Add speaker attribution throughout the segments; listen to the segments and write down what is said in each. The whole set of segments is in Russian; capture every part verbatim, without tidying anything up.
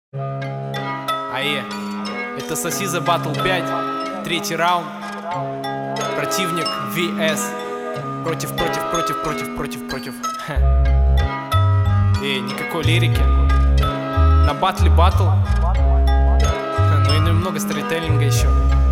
Speaker 1: Ае, это Сосиза Батл пять, третий раунд. Противник ви эс. Против, против, против, против, против, против. Эй, никакой лирики. На батле батл. Ну и немного сторителлинга еще.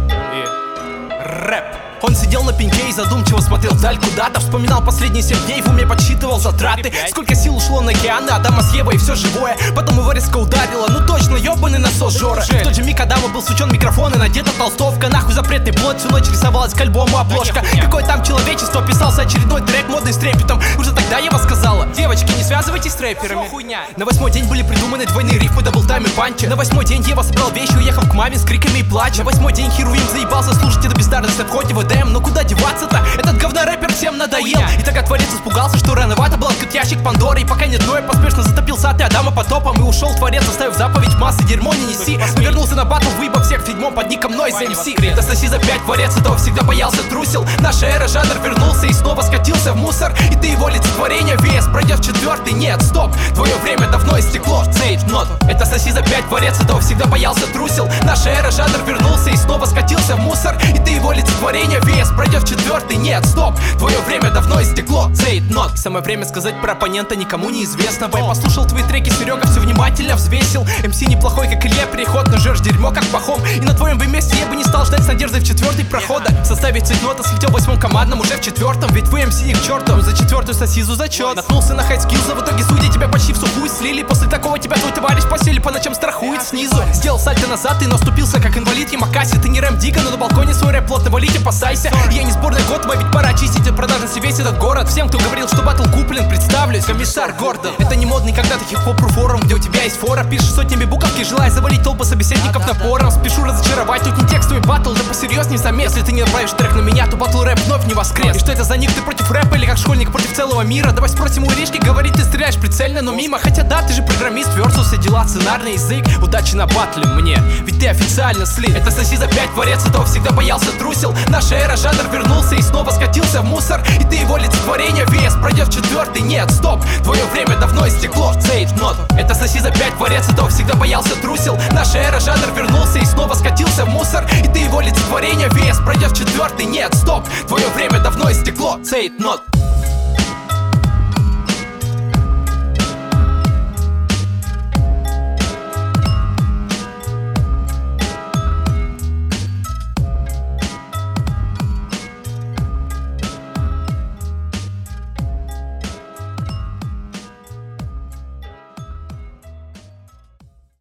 Speaker 1: И рэп.
Speaker 2: Он сидел на пеньке и задумчиво смотрел вдаль куда-то. Вспоминал последние семь дней, в уме подсчитывал затраты. Сколько сил ушло на океаны, Адама с Евой и все живое. Потом его резко ударило, ну точно, ебаный насос Жора. В тот же миг Адама был сучен микрофон и надета толстовка. Нахуй запретный плод, всю ночь рисовалась к альбому обложка. Какое там человечество, писался очередной трек модный с трепетом. Уже тогда Ева сказала: девочки, не связывайтесь с рэперами. На восьмой день были придуманы двойные рифмы, даблтайм и панчи. На восьмой день Ева собрал вещи, уехав к маме с криками и плачем. На восьмой день Херувим заебался слушать эту бездарность в ходе ВДМ. Но куда деваться-то? Этот говнорэпер всем надоел. И тогда творец испугался, что рановато был открыт ящик Пандоры. И пока нет ноя, поспешно затопил сад и Адама потопом. И ушел творец, оставив заповедь массы дерьмо не неси. Вернулся на батл, выебав всех в седьмом под ником Noise эм си. Это Сосиза пять, творец этого всегда боялся, трусил. Наша эра, жанр вернулся и снова скатился в мусор. И ты его олицетворение, ви эс пройдет четвертый. Нет, стоп, твое время давно истекло. Save not. Это Сосиза пять, творец этого всегда боялся, трусил. Наша эра, жанр вернулся и снова скатился в мусор. И ты его олицетворение, ви эс пройдет в четвертый. Нет, стоп, твое время давно истекло. Say it not. Самое время сказать про оппонента никому неизвестного. Я послушал твои треки, Серега, все внимательно взвесил. эм си неплохой, как Илья, переход, но жрешь дерьмо, как пахом. И на твоем бы месте я бы не стал ждать с надеждой в четвертый прохода. В составе цейтнота слетел в восьмом командном, уже в четвертом. Ведь вы эм си их чертом, за четвертую Сосизу зачет. Наткнулся на хайскилза, в итоге судьи тебя почти в сухую слили. После такого тебя твой товарищ постели по ночам страхует снизу. Сделал сальто назад и наступился, как инвалид Ямакаси. Ты не Рэм Дига, но на балконе свой рэп плотно валить, опасайся. Я не сборная Готова, ведь пора очистить от продажности весь этот город. Всем, кто говорил, что батл куплен, представлюсь, комиссар Гордон. Это не модный когда-то хип-хоп форум, где у тебя есть фора. Пишешь сотнями буковки, желая завалить толпы собеседников напором. Спешу разочаровать, тут не текстовый батл, да посерьезней замес. Если ты не отправишь трек на меня, то батл рэп вновь не воскрес. И что это за них, ты против рэпа или как школьник против целого мира? Давай спросим у Иришки, говорит, ты стреляешь прицельно, но мимо. Хотя да, ты же программист, версус, все дела, сценарный язык. Удачи на батле мне, ведь ты официально слит. Это Сосиза пять, творец этого всегда боялся, трусил. Наша эра, жанр вернулся и снова скатился в мусор. И ты его олицетворение, ви эс пройдет в четвертый. Нет, стоп, твое время давно истекло. Say it not. Это Сосиза пять, творец этого всегда боялся, трусил. Наша эра, жанр вернулся и снова скатился в мусор. И ты его олицетворение, ви эс пройдет в четвертый. Нет, стоп, твое время давно истекло. Say it not.